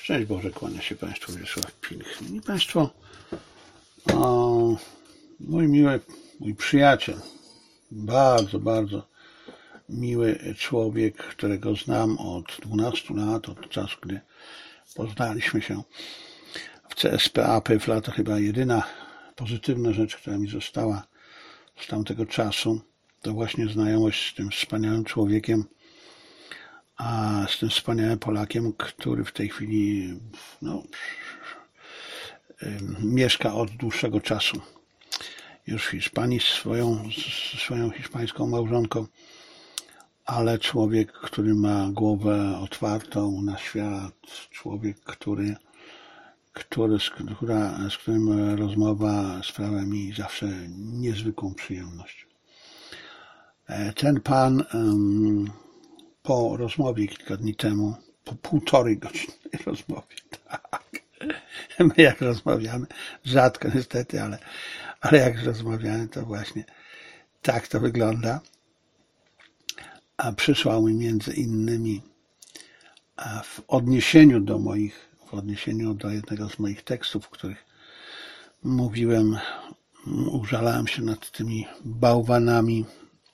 Szczęść Boże, kłania się Państwu Wiesław Piękny. I Państwo, mój przyjaciel, bardzo, bardzo miły człowiek, którego znam od 12 lat, od czasu, gdy poznaliśmy się w CSPA PFLA, to chyba jedyna pozytywna rzecz, która mi została z tamtego czasu, to właśnie znajomość z tym wspaniałym człowiekiem, a z tym wspaniałym Polakiem, który w tej chwili mieszka od dłuższego czasu już w Hiszpanii swoją hiszpańską małżonką, ale człowiek, który ma głowę otwartą na świat, człowiek, z którym rozmowa sprawia mi zawsze niezwykłą przyjemność. Ten pan po rozmowie kilka dni temu, po półtorej godzinnej rozmowie, tak, my jak rozmawiamy, rzadko niestety, ale jak rozmawiamy, to właśnie tak to wygląda. A przysłał mi między innymi w odniesieniu do jednego z moich tekstów, w których mówiłem, użalałem się nad tymi bałwanami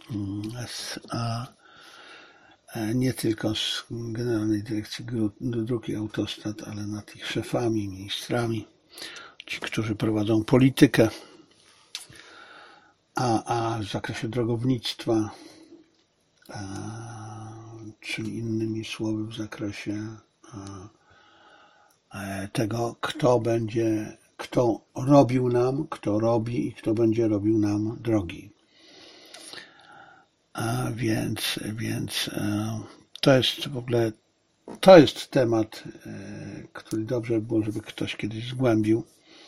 nie tylko z Generalnej Dyrekcji Dróg i Autostrad, ale nad ich szefami, ministrami, ci, którzy prowadzą politykę, a w zakresie drogownictwa, czyli innymi słowy w zakresie tego, kto robi i kto będzie robił nam drogi. Więc to jest temat, który dobrze by było, żeby ktoś kiedyś zgłębił,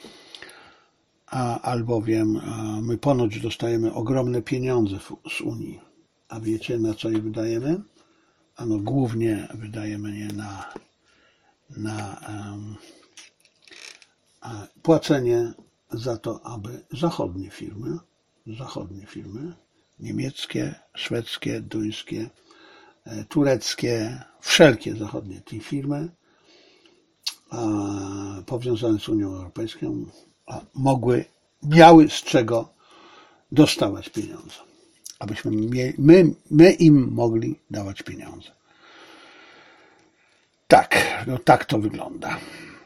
albowiem my ponoć dostajemy ogromne pieniądze z Unii. A wiecie, na co je wydajemy? Ano głównie wydajemy je na płacenie za to, aby zachodnie firmy, niemieckie, szwedzkie, duńskie, tureckie, wszelkie zachodnie te firmy powiązane z Unią Europejską miały z czego dostawać pieniądze, abyśmy my im mogli dawać pieniądze. Tak to wygląda.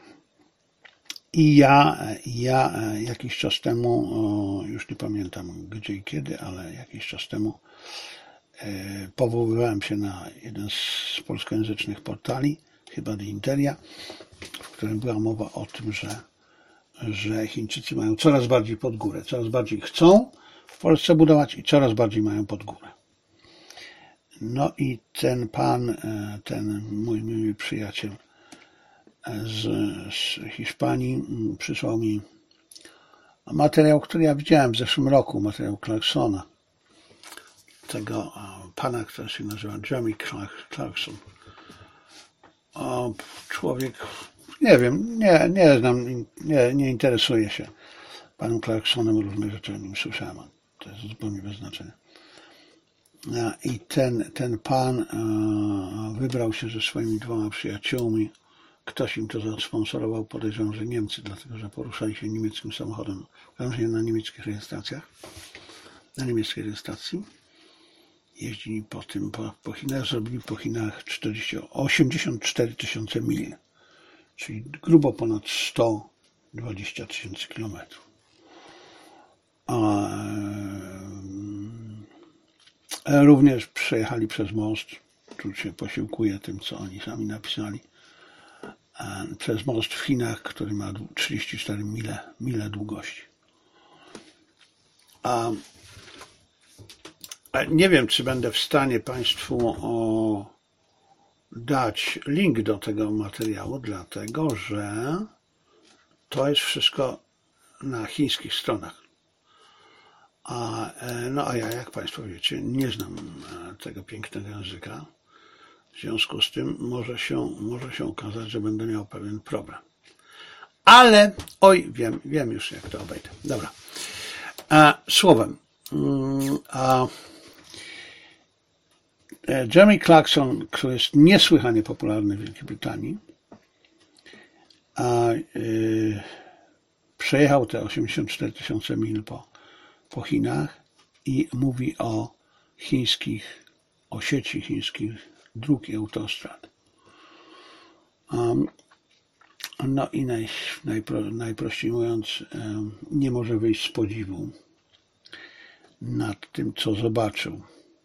I ja jakiś czas temu, już nie pamiętam gdzie i kiedy, ale jakiś czas temu powoływałem się na jeden z polskojęzycznych portali, chyba The Interia, w którym była mowa o tym, że Chińczycy mają coraz bardziej pod górę, coraz bardziej chcą w Polsce budować i coraz bardziej mają pod górę. No i ten pan, ten mój miły przyjaciel z Hiszpanii przysłał mi materiał, który ja widziałem w zeszłym roku, materiał Clarksona, tego pana, który się nazywa Jeremy Clarkson. Człowiek, nie wiem, nie znam, nie interesuję się panem Clarksonem, różne rzeczy o nim słyszałem, to jest zupełnie bez znaczenia. I ten pan wybrał się ze swoimi 2 przyjaciółmi. Ktoś im to zasponsorował, podejrzewam, że Niemcy, dlatego że poruszali się niemieckim samochodem, w każdym razie na niemieckich rejestracjach, na niemieckiej rejestracji. Jeździli po Chinach, zrobili po Chinach 84 000 mil, czyli grubo ponad 120 000 kilometrów. Również przejechali przez most, tu się posiłkuje tym, co oni sami napisali, przez most w Chinach, który ma 34 mile długości. Nie wiem, czy będę w stanie Państwu dać link do tego materiału, dlatego że to jest wszystko na chińskich stronach. A ja, jak Państwo wiecie, nie znam tego pięknego języka. W związku z tym może się okazać, że będę miał pewien problem. Ale, wiem już, jak to obejdę. Dobra. Słowem, Jeremy Clarkson, który jest niesłychanie popularny w Wielkiej Brytanii, a przejechał te 84 000 mil po Chinach i mówi o sieci chińskich dróg i autostrad. No i najprościej mówiąc, nie może wyjść z podziwu nad tym, co zobaczył.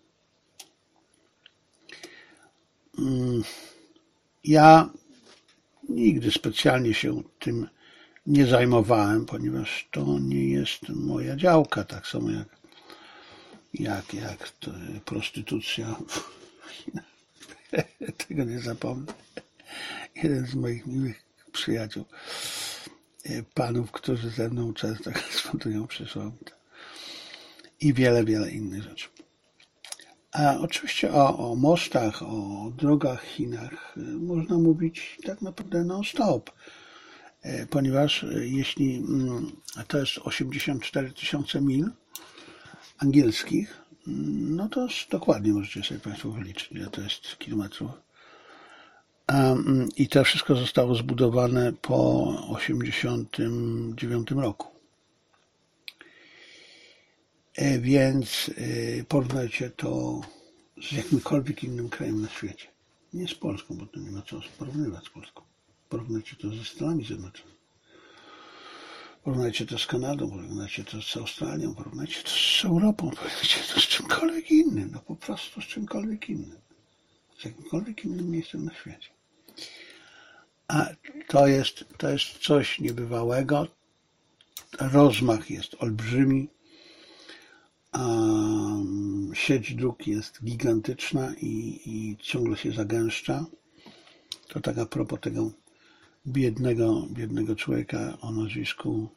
Ja nigdy specjalnie się tym nie zajmowałem, ponieważ to nie jest moja działka, tak samo jak prostytucja w Chinach. Tego nie zapomnę. Jeden z moich miłych przyjaciół, panów, którzy ze mną często korespondują, przysłał i wiele innych rzeczy. A oczywiście o mostach, o drogach w Chinach można mówić tak naprawdę non-stop, ponieważ jeśli to jest 84 000 mil angielskich, no to dokładnie możecie sobie Państwo wyliczyć, ile to jest kilometrów. I to wszystko zostało zbudowane po 1989 roku. Więc porównajcie to z jakimkolwiek innym krajem na świecie. Nie z Polską, bo to nie ma co porównywać z Polską. Porównajcie to ze Stanami Zjednoczonymi. Porównajcie to z Kanadą, porównajcie to z Australią, porównajcie to z Europą, porównajcie to z czymkolwiek innym. No po prostu z czymkolwiek innym. Z jakimkolwiek innym miejscem na świecie. A to jest coś niebywałego. Rozmach jest olbrzymi. Sieć dróg jest gigantyczna i ciągle się zagęszcza. To tak a propos tego biednego człowieka o nazwisku,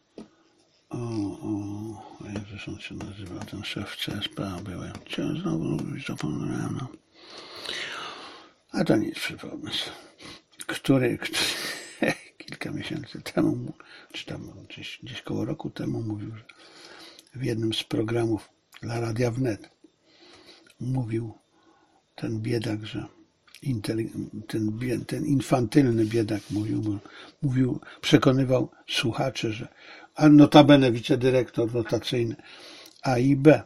jak on się nazywa, ten szef CSPA był. Chciałem znowu zapomniałem. No. A to nic, przypomnę, który kilka miesięcy temu, czy tam gdzieś koło roku temu mówił, że w jednym z programów dla Radia Wnet mówił ten biedak, że ten infantylny biedak przekonywał słuchaczy, że a notabene wicedyrektor rotacyjny A i B,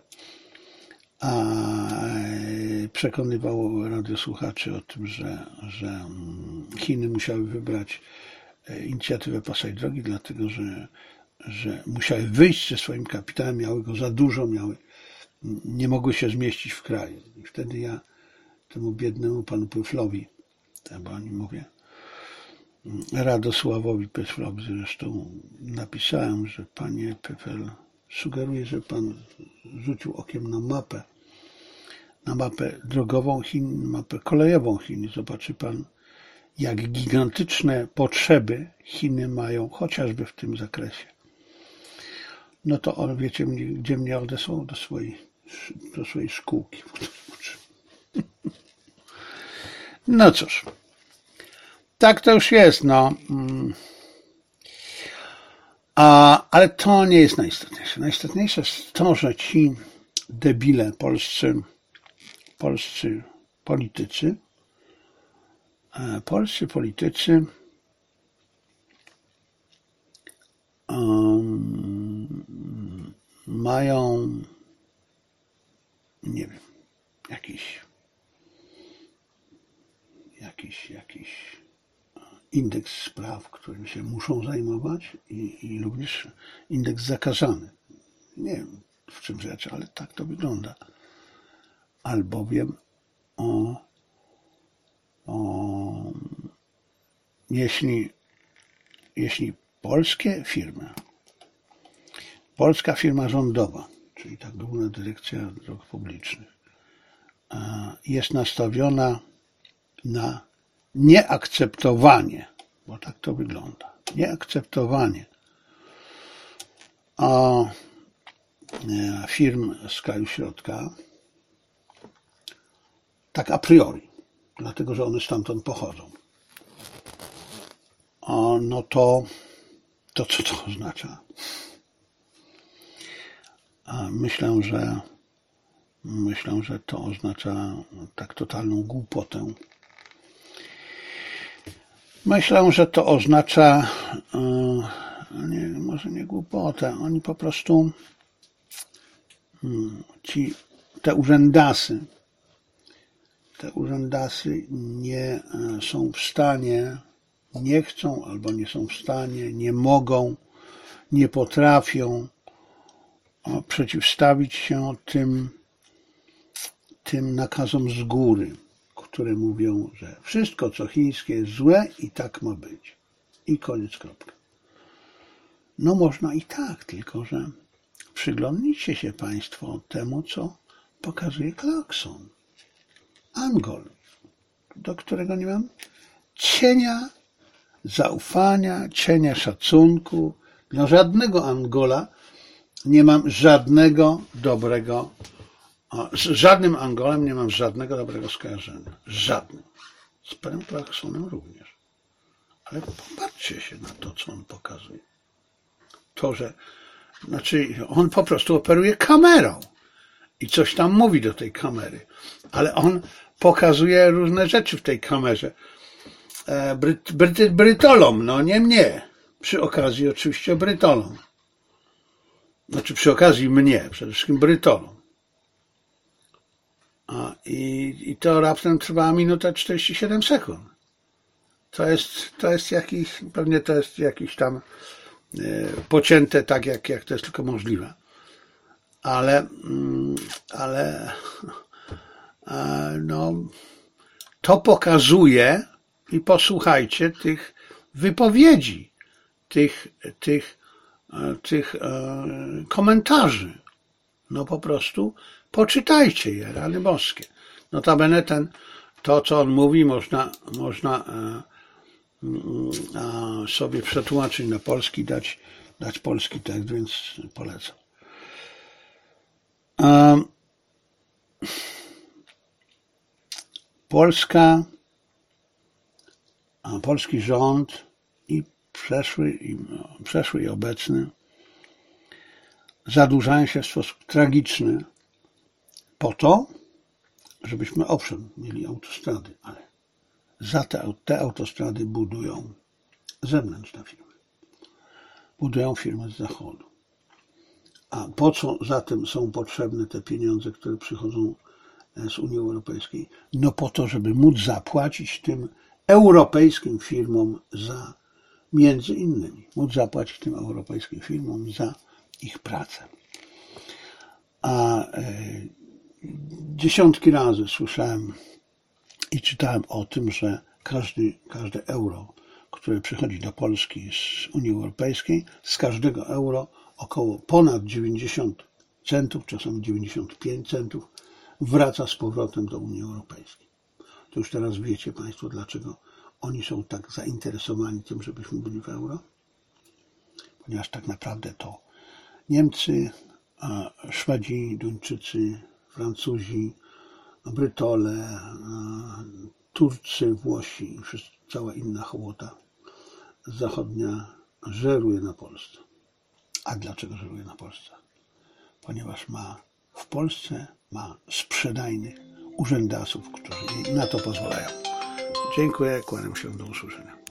przekonywał radiosłuchaczy o tym, że Chiny musiały wybrać inicjatywę Pasaj Drogi, dlatego że musiały wyjść ze swoim kapitałem, miały go za dużo, nie mogły się zmieścić w kraju. I wtedy ja temu biednemu panu Pyflowi, bo o nim mówię, Radosławowi Pyflowi zresztą napisałem, że panie Pyfel, sugeruję, że pan rzucił okiem na mapę drogową Chin, mapę kolejową Chin i zobaczy pan, jak gigantyczne potrzeby Chiny mają chociażby w tym zakresie. No to on, wiecie, gdzie mnie odesłał? Do swojej szkółki. No cóż, tak to już jest, no. Ale to nie jest najistotniejsze. Najistotniejsze jest to, że ci debile polscy politycy mają, nie wiem, jakiś indeks spraw, którym się muszą zajmować i również indeks zakazany. Nie wiem, w czym rzecz, ale tak to wygląda. Albowiem jeśli polska firma rządowa, czyli tak Główna Dyrekcja Dróg Publicznych, jest nastawiona na nieakceptowanie, bo tak to wygląda, nieakceptowanie firm z kraju środka, tak a priori, dlatego że one stamtąd pochodzą. No to co to oznacza? Myślę, że to oznacza tak totalną głupotę, Myślę, że to oznacza, może nie głupotę, oni po prostu, te urzędasy nie są w stanie, nie chcą albo nie są w stanie, nie mogą, nie potrafią przeciwstawić się tym nakazom z góry, które mówią, że wszystko, co chińskie, jest złe i tak ma być. I koniec, kropka. No można i tak, tylko że przyglądnijcie się Państwo temu, co pokazuje Clarkson. Angol, do którego nie mam cienia zaufania, cienia szacunku. Dla żadnego Angola nie mam żadnego dobrego, z żadnym Angolem nie mam żadnego dobrego skojarzenia. Żadnym. Z panem Clarksonem również. Ale popatrzcie się na to, co on pokazuje. On po prostu operuje kamerą i coś tam mówi do tej kamery, ale on pokazuje różne rzeczy w tej kamerze. Brytolom, no nie mnie. Przy okazji oczywiście Brytolom. Znaczy przy okazji mnie, przede wszystkim Brytolom. I to raptem trwa minutę 47 sekund. To jest jakiś, pewnie to jest jakiś tam pocięte tak, jak to jest tylko możliwe. Ale no, to pokazuje i posłuchajcie tych wypowiedzi, tych komentarzy. No po prostu poczytajcie je, rany boskie. Notabene to, co on mówi, można sobie przetłumaczyć na polski, dać polski tekst, więc polecam. Polski rząd i przeszły i obecny zadłużają się w sposób tragiczny po to, żebyśmy owszem mieli autostrady, ale za te autostrady budują zewnętrzne firmy. Budują firmy z zachodu. A po co zatem są potrzebne te pieniądze, które przychodzą z Unii Europejskiej? No po to, żeby móc zapłacić tym europejskim firmom między innymi, móc zapłacić tym europejskim firmom za ich pracę. A dziesiątki razy słyszałem i czytałem o tym, że każde euro, które przychodzi do Polski z Unii Europejskiej, z każdego euro około ponad 90 centów, czasem 95 centów wraca z powrotem do Unii Europejskiej. To już teraz wiecie Państwo, dlaczego oni są tak zainteresowani tym, żebyśmy byli w euro? Ponieważ tak naprawdę to Niemcy, Szwedzi, Duńczycy, Francuzi, Brytole, Turcy, Włosi i cała inna hołota zachodnia żeruje na Polsce. A dlaczego żeruje na Polsce? Ponieważ w Polsce ma sprzedajnych urzędasów, którzy jej na to pozwalają. Dziękuję, kłaniam się, do usłyszenia.